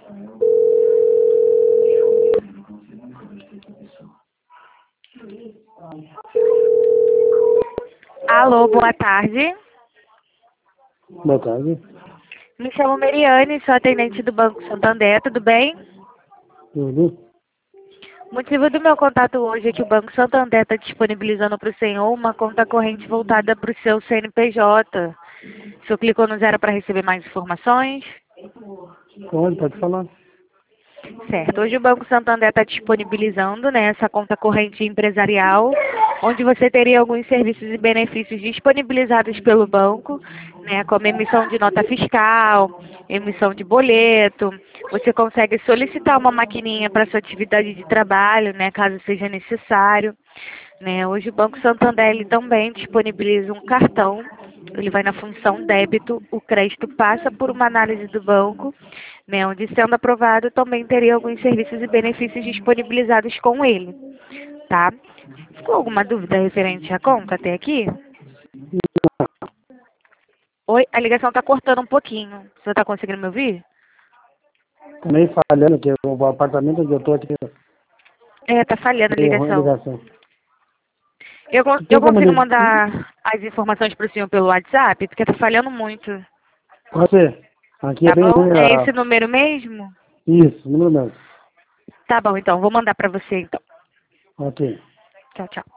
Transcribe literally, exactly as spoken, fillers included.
Alô, boa tarde. Boa tarde. Me chamo Meriane, sou atendente do Banco Santander, tudo bem? Tudo? O motivo do meu contato hoje é que o Banco Santander está disponibilizando para o senhor uma conta corrente voltada para o seu C N P J. O senhor clicou no zero para receber mais informações? Pode, pode falar. Certo. Hoje o Banco Santander está disponibilizando, né, essa conta corrente empresarial, onde você teria alguns serviços e benefícios disponibilizados pelo banco, né, como emissão de nota fiscal, emissão de boleto. Você consegue solicitar uma maquininha para sua atividade de trabalho, né, caso seja necessário. Né. Hoje o Banco Santander ele também disponibiliza um cartão. Ele vai na função débito, o crédito passa por uma análise do banco, né, onde sendo aprovado também teria alguns serviços e benefícios disponibilizados com ele, tá? Ficou alguma dúvida referente à conta até aqui? Oi, a ligação está cortando um pouquinho. Você está conseguindo me ouvir? Tá meio falhando aqui, o apartamento onde eu tô aqui. É, tá falhando a Erro, a ligação. ligação. Eu, con- Tem eu como consigo ligar? mandar as informações para o senhor pelo WhatsApp, porque tá falhando muito. Pode ser. Aqui é Tá bem bom? ruim. É a- esse número mesmo? Isso, número mesmo. Tá bom, então. Vou mandar para você, então. Ok. Tchau, tchau.